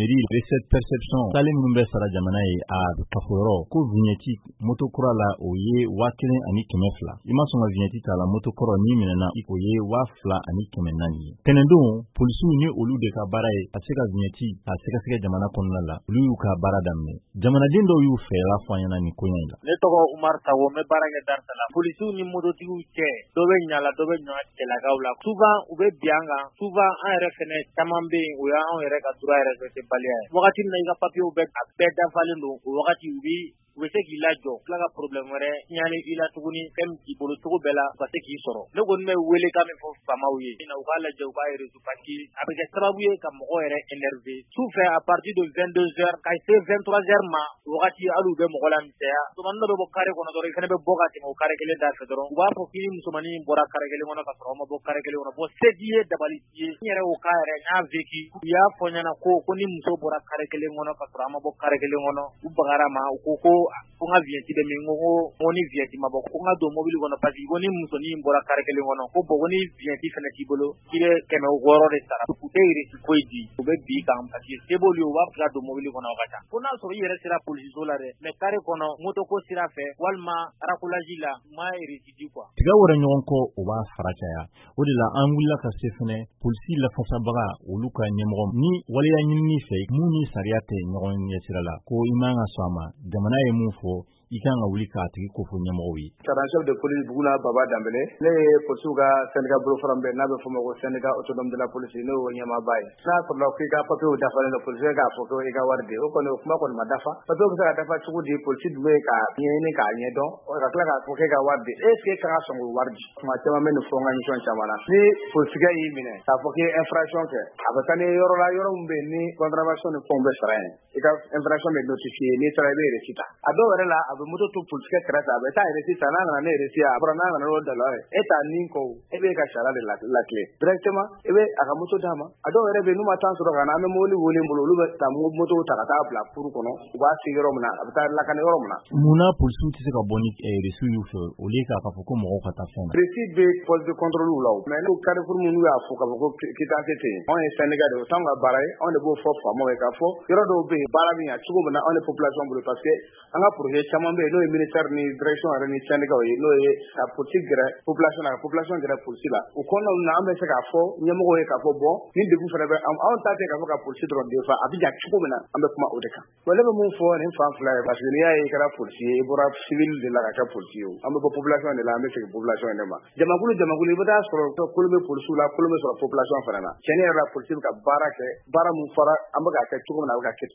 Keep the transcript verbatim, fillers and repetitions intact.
mairie recette perception sale minnu bɛ sara jamana ye a kafɔyɔrɔ ko vignette moto kura la o ye waa kelen ani kɛmɛ fila i ma sɔn ka vignette ta la moto kɔrɔ ni minɛna o ye waa fila ani kɛmɛ naani ye tɛnɛndon polisiw ni olu de ka baara ye a se ka vignette a sɛgɛsɛgɛ jamana kɔnɔna la olu y'u ka baara daminɛ jamanaden dɔw y'u fɛɛrɛ fɔ an ɲɛna nin ko in la ne tɔgɔ Umar Tawo n bɛ baara kɛ Darsala polisiw ni mototigiw cɛ dɔ bɛ ɲala dɔ bɛ ɲɔ cɛlakaw la souvent u bɛ bi an kan souvent an yɛrɛ fɛnɛ caman bɛ yen o y'anw yɛrɛ ka droit respecté baliya ye wagati min na i ka papier bɛɛ a bɛɛ dafalen don o wagati u bi u bɛ se k'i lajɔ tila ka problème wɛrɛ ɲani i la tuguni fɛn min k'i bolo cogo bɛɛ la u ka se k'i sɔrɔ ne kɔni bɛ wele ka min fɔ faamaw ye u k'a lajɛ u k'a réseau parce que a bɛ kɛ sababu ye ka mɔgɔ yɛrɛ énervé sufɛ à partir de vingt-deux heures ka se vingt-trois heures ma wagati hali u bɛ mɔgɔ la misɛya musomanin dɔ bɛ bɔ carré kɔnɔ dɔrɔn i fana bɛ bɔ ka tɛmɛ o carré kelen da fɛ dɔrɔn u b'a fɔ k'i ni musomanin bɔra carré kelen kɔnɔ ka sɔrɔ aw ma bɔ carré kelen kɔnɔ bon se t'i ye dabali t'i ye n yɛrɛ o cas yɛrɛ n y'a vécu u y'a fɔ ɲɛna ko ko ni muso bɔra carré kelen kɔnɔ ka sɔrɔ an ma bɔ carré kelen kɔnɔ u bagara ma u ko ko ko n ka vignette dɛ min ko ko ni vignette ma bɔ ko n ka don mobile kɔnɔ parce que ko ni musonin bɔra carré kelen kɔnɔ ko bon ko ni vignette fana t'i bolo k'i bɛ kɛmɛ wɔɔrɔ de sara u tɛ récit foyi di u bɛ bi kan parce que se b'olu ye u b'a fɛ ka don mobile kɔnɔ o ka ca ko n'a sɔrɔ i yɛrɛ sera polisiso la dɛ mais carré kɔnɔ moto ko sira fɛ walima racolage la ma récit di quoi tiga wɛrɛ ɲɔgɔn kɔ o b'a fara caya o de la an wulila ka se fɛnɛ polisi lafasabaga olu ka ɲɛmɔgɔ ni waleya ɲinini fɛ mun ni sariya tɛ ɲɔgɔn ɲɛsira la ko i man ka sɔn a ma jamana ye mun fɔ i kan ka wuli k'a tigi kofɔ ɲɛmɔgɔw ye. Sergent chef de police Bugula Baba Dambele ne ye polisiw ka syndicat bolo fara bɛɛ n'a bɛ fɔ o ma ko syndicat autonome de la police n'o ye ɲɛmaaba ye n'a sɔrɔla k'i ka papier dafalen don policier k'a fɔ ko i ka wari di o kɔni o kuma kɔni ma dafa papier bɛ se ka dafa cogo di polisi dun bɛ ka ɲɛɲini k'a ɲɛdɔn ka tila k'a fɔ k'e ka wari di est ce que e ka kan ka sɔn k'o wari di tuma caman bɛ nin fɔ n ka émission caman na ni polisikɛ y'i minɛ k'a fɔ k'i ye infraction kɛ a bɛ taa ni yɔrɔ la yɔrɔ min bɛ yen ni contravention ni fɛnw bɛ sara yen i ka infraction bɛ notifié n'i taara i bɛ récit ta a dɔw yɛrɛ la a bɛ moto to polisikɛ kɛrɛfɛ a bɛ taa récit ta n'a nana ne récit a fɔra n'a nana n'o dala ye e t'a nin kɔ e bɛ ka sariya de lakile directement e bɛ a ka moto d'a ma a dɔw yɛrɛ bɛ yen n'u ma temps sɔrɔ ka na an bɛ mobili wele n bolo olu bɛ taa moto ta ka taa bila furu kɔnɔ u b'a se yɔrɔ min na a bɛ taa lakana yɔrɔ min na. Munna polisiw tɛ se ka bɔ ni récit y'u fɛ au lieu k'a fɔ ko mɔgɔw ka taa fɛn na. Récit bɛ poste de contrôle la mais n'u carrefour minnu y'a fɔ k'a fɔ ko quittance tɛ yen anw ye syndicat de ye o t'anw ka baara ye anw de b'o fɔ faamaw ye k'a fɔ yɔrɔ dɔw bɛ yen baara bɛ ɲɛ cogo min na anw ni population bolo parce que an ka projet caman bɛ yen n'o ye ministère ni direction yɛrɛ ni syndicat ye n'o ye ka politique gɛrɛ population na ka population gɛrɛ polisi la o kɔnɔnaw na an bɛ se k'a fɔ ɲɛmɔgɔw ye k'a fɔ bon ni degun fana bɛ anw ta tɛ k'a fɔ ka polisi dɔrɔn defa a bɛ ɲɛ cogo min na an bɛ kuma o de kan bon ne bɛ mun fɔ nin fan fila ye parce que n'i y'a ye i kɛra polisi ye i bɔra civil de la ka kɛ polisi ye an bɛ bɔ population de la an bɛ segin population de ma jamakulu jamakulu i bɛ taa sɔrɔ kolo bɛ polisiw la kolo bɛ sɔrɔ population fana na tiɲɛ yɛrɛ la polisi bɛ ka baara kɛ baara mun fɔra an bɛ k'a kɛ cogo min na a bɛ ka kɛ